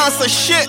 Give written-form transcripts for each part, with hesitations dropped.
lança shit.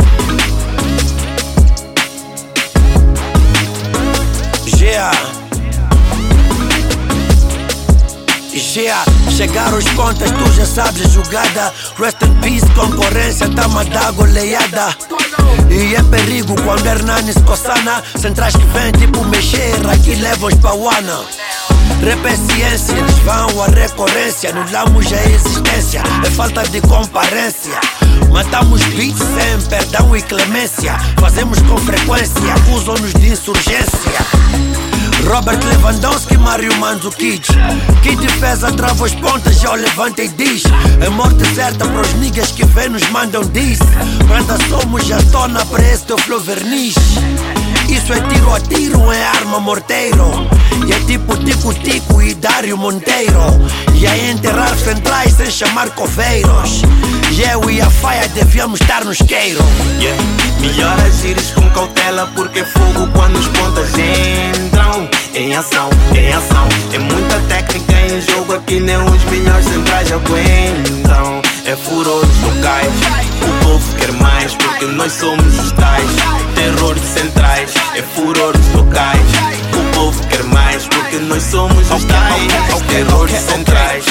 Chegaram os pontas, tu já sabes a jogada. Rest in peace, concorrência, tama da goleada. E é perigo quando Hernani se coçana. Centrais que vêm tipo mexer, aqui levam os pauana. Rap é ciência, eles vão à recorrência. Nos damos a existência, é falta de comparência. Matamos beats sem perdão e clemência. Fazemos com frequência, acusam-nos de insurgência. Robert Lewandowski, Mario Mandzukic. Que defesa trava as pontas, já o levanta e diz: é morte certa para os niggas que vêm nos mandam diz. Branda somos, já tona para esse teu flow verniz. Isso é tiro a tiro, é arma morteiro. E é tipo Tico-Tico e Dário Monteiro. E é enterrar centrais sem chamar coveiros. E eu e a Faia devíamos estar no isqueiro. Melhor agires com cautela, porque é fogo quando os pontas entram. Em ação, em ação. É muita técnica em jogo, aqui nem os melhores centrais aguentam. É furores locais, o povo quer mais, porque nós somos os tais. Terror de centrais, é furores locais. O povo quer mais, porque nós somos os tais. Terror de centrais.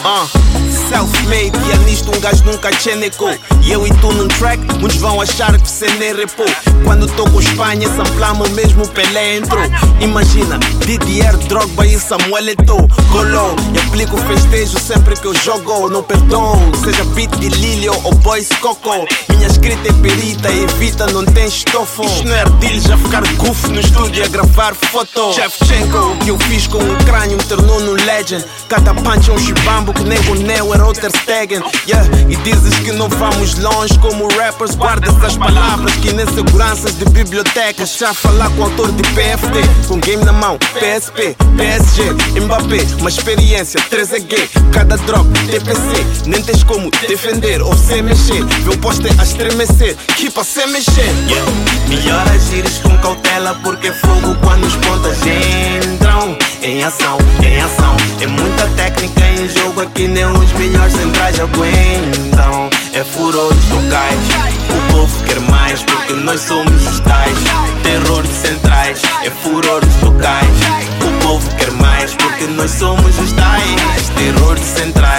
Self-made, e é nisto um gajo nunca chenecou. E eu e tu num track, muitos vão achar que você nem repou. Quando tô com Espanha, samplamos mesmo Pelé entrou. Imagina, Didier, Drogba e Samuel Eto'o. Golou, e aplico festejo sempre que eu jogo. Não perdoo, seja beat de Lilio ou Boys Coco. Minha escrita é perita, evita, não tem estofo. Isto não é ardilho, já ficar goof no estúdio a gravar foto. Shevchenko, o que eu fiz com um crânio me tornou no legend. Cada punch é um chibambo que nem o Neo era o Ter Stegen. E dizes que não vamos longe como rappers. Guarda essas palavras que nem seguranças de bibliotecas. Já falar com o autor de PFD, com game na mão, PSP, PSG, Mbappé. Uma experiência, 3EG, cada drop, TPC. Nem tens como defender ou se mexer. Vê o poste a estremecer, que pra se mexer. Melhor agires com cautela, porque é fogo quando os pontas entram. Em ação, em ação. É muita técnica em jogo, aqui nem os melhores centrais aguentam. É furores locais, o povo quer mais, porque nós somos os tais. Terror de centrais, é furores locais. O povo quer mais, porque nós somos os tais. Terror de centrais.